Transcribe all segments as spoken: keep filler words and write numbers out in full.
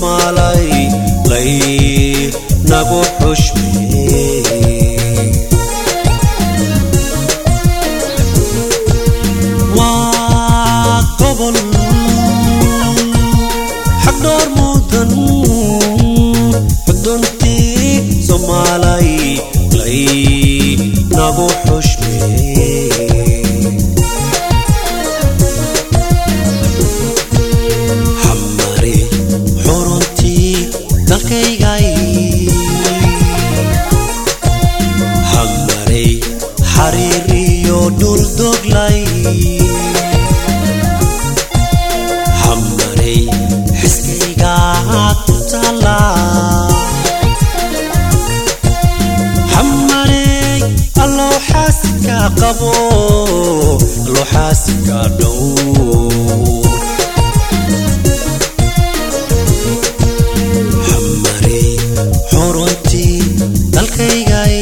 Somalay lay nagu xushmee waa gobol xaq door mudan xuduntii Somalay lay nagu xushmee hamari xuruntii dalkaygay hamari xariiriyo dhul doglay hamari xiskayga ku taala hamari allo xaasidka qabo allo xaasidka dhow hamari xuruntii dalkaygay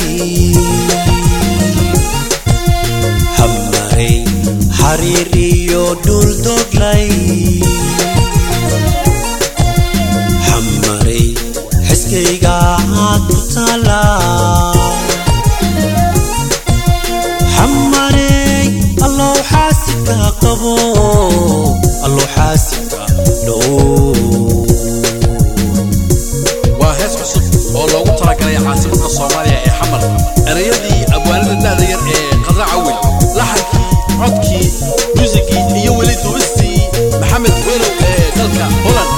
hamari xariiriyo dhul doglay hamari xiskayga ku taala hamari allo xaasidka qabo allo xaasidka dhow waa hees cusub oo loogu talagalay caasimadda Soomaaliya ee xamar erayadii abwaanada da'da yar ee Qadra Cawil laxankii codkii muusigii iyo weli duubistii Maxamed Weerow ee dalka Holland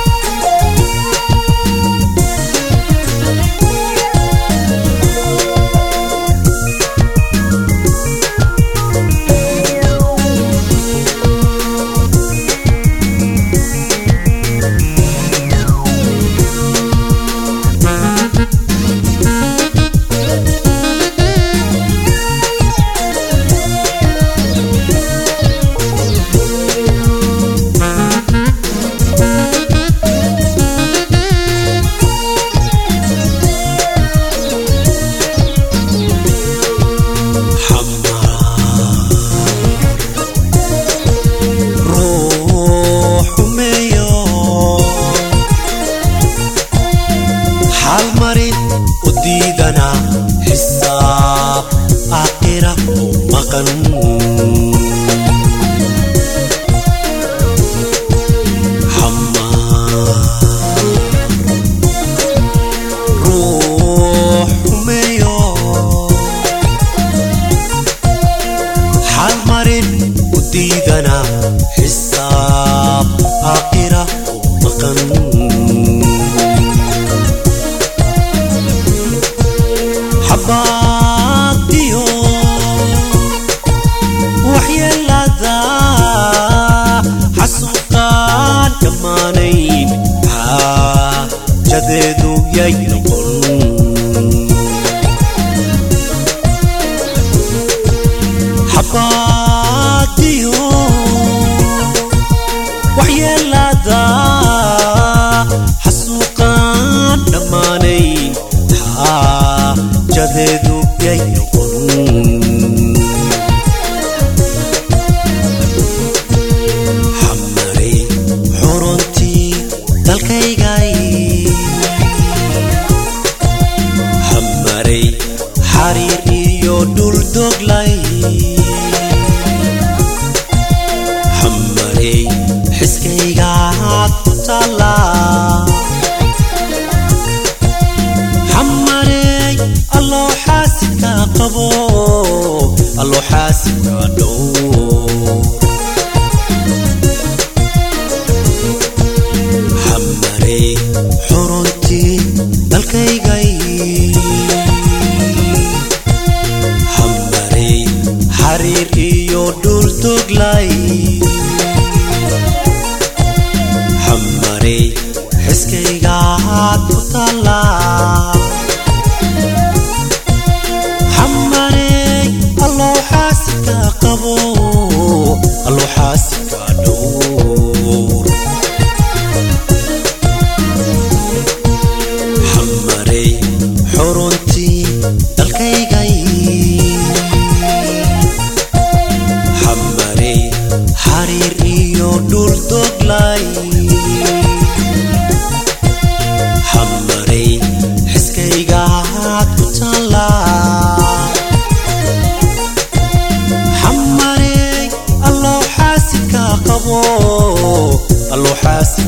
halmarin udiidana xisaab aakhira u maqan ruux xumeeyo halmarin udiidana xisaab aakhira u maqan حباتيو وحيلادا حسوقان كمانين ها جددو يينقل حباتيو وحيلادا حسوقان كمانين ها جددو يينقل حمري حرنتي dalkaygay hamari xariiriyo dhul doglay hamari xiskayga ku taala hamari allo xaasidka qabo allo xaasidka dhow hamari xuruntii dalkaygay hamari xariiriyo dhul doglay hamari xiskayga ku taala hamari allo xaasidka qabo allo xaasidka dhow hamari xuruntii dalkaygay hamari xariiriyo dhul doglay حمري الله حاسك قبو الله حاسك